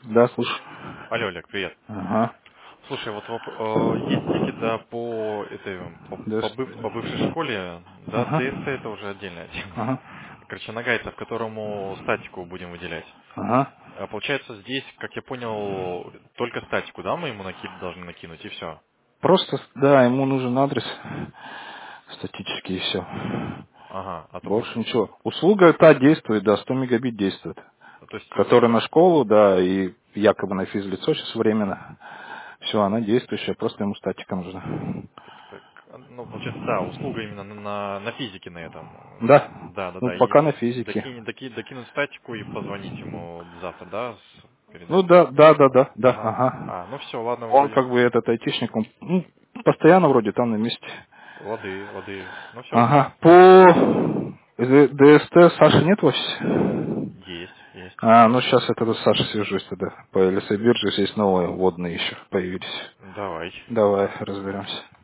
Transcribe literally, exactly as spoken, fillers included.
Да, слушай. Алло, Олег, привет. Ага. Слушай, вот воп- э, есть тикет, да, по этой по, Да. по быв- по бывшей школе, да, Ага. ДСТ это уже отдельная тема. Ага. Короче, нагайцев, которому статику будем выделять. Ага. А получается, здесь, как я понял, только статику, да, мы ему наки- должны накинуть, и все. Просто, да, ему нужен адрес статический и все. Ага, а то Больше получается. ничего. Услуга та действует, да, сто мегабит действует. То есть, Которая на школу, да, и якобы на физлицо сейчас временно. Все, она действующая, просто ему статика нужна. так, так, а, ну, получается, да, услуга именно на, на, на физике на этом. Да. Да, да, Ну, да. пока И на физике. докинь, доки- докинуть статику и позвонить ему завтра, да, с- Ну передать. да, да, да, да, да, Ага. ага. А, ну все, ладно, Он вроде. как бы этот айтишник, он ну, постоянно вроде там на месте. Лады, лады. Ну все, Ага. да. По Д- ДСТ Саши нет в офисе? Есть, есть. А, ну сейчас я тогда с Сашей свяжусь тогда. По эл эс эй бирже здесь новые вводные еще появились. Давай. Давай разберемся.